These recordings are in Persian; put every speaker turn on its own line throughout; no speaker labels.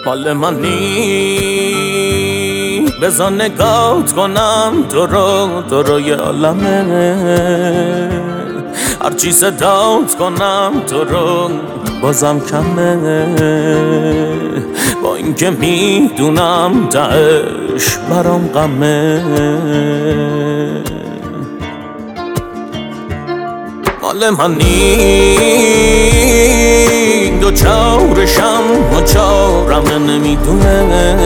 مال منی بذار نگات کنم تو رو یه عالمه هرچی صدات کنم تو رو بازم کمه با اینکه میدونم تهش برام غمه مال منی دو چارشم و چارم نمیدونه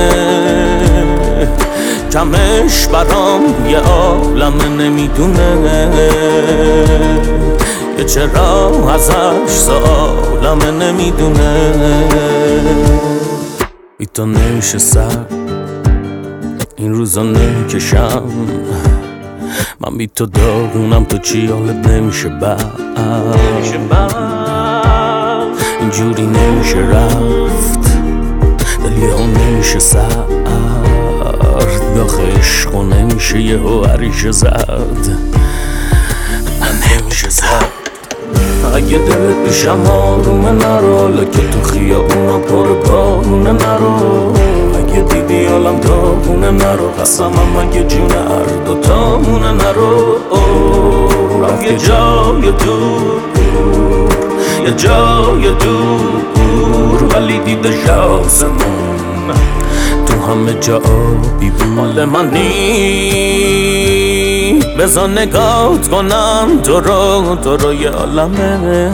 کمش برام یه عالم نمیدونه یه چرا ازش سالم نمیدونه بی تو نشستم این روزا نکشم من بی تو داغونم تو چی حالت نمیشه بعد اینجوری نمیشه رفت دلی ها نمیشه سرد داخل عشقو نمیشه یه هوریشه زد نمیشه زد اگه دلت پیشم آرومه نرو لکه تو خیابونا پر بارونه نرو اگه دیدی حالم داغونه نرو قسمم اگه جون هر دوتامونه نرو رفت یه جای دور یه جای دور ولی دیدش آسمون تو همه جا آبی بود مال منی بذار نگات کنم تو رو یه عالمه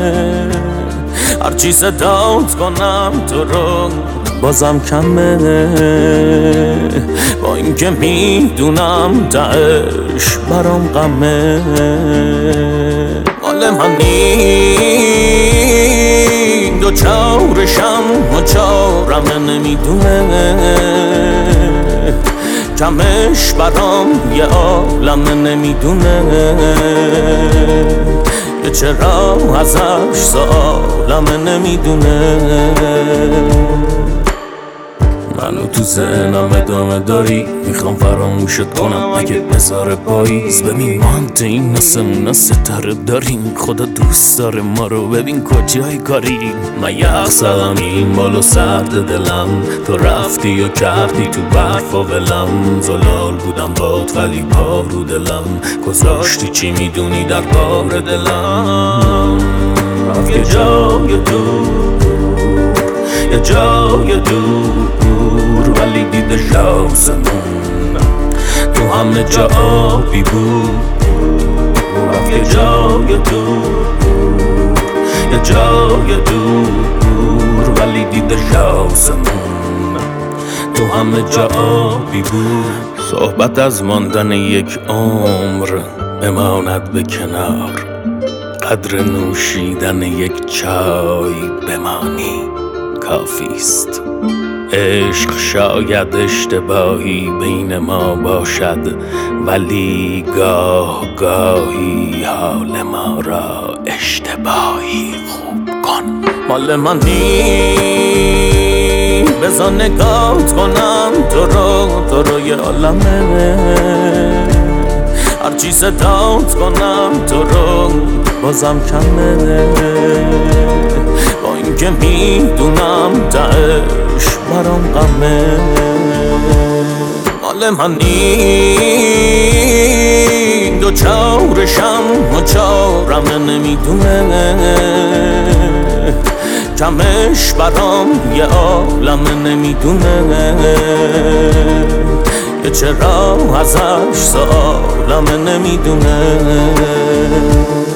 هرچی صدات کنم تو رو بازم کمه با اینکه میدونم تهش برام غمه مال منی دو چارشم و چارم نمیدونه کمش برام یه عالم نمیدونه یه چرا ازش سالم نمیدونه منو تو ذهنم ادامه داری میخوام فراموشت کنم اگه بذاره پاییز ببین ما هم تو این نسمون ستاره داریم خدا دوست داره ما رو ببین کجای کاری من یخ زدم این بالا سرد دلم تو رفتی و کردی تو برف و ولم زلال بودم باد ولی پا رو دلم گذاشتی چی میدونی در بار دلم رفت یه جای دور یه جای دور ولی دیدش آسمون تو همه جا آبی بود رفت یه جای دور یه جای دور ولی دیدش آسمون تو همه جا آبی بود صحبت از ماندن یک عمر بماند به کنار قدر نوشیدن یک چای بمانی کافیست عشق شاید اشتباهی بین ما باشد ولی گاه گاهی حال ما را اشتباهی خوب کن مال منی بذار نگات کنم تو رو یه عالمه هرچی صدات کنم تو رو بازم کمه با اینکه میدونم تهش برام غمه مال منی دو چارشم و چارم نمیدونه کمش برام یه عالم نمیدونه یه چرا ازش سالم نمیدونه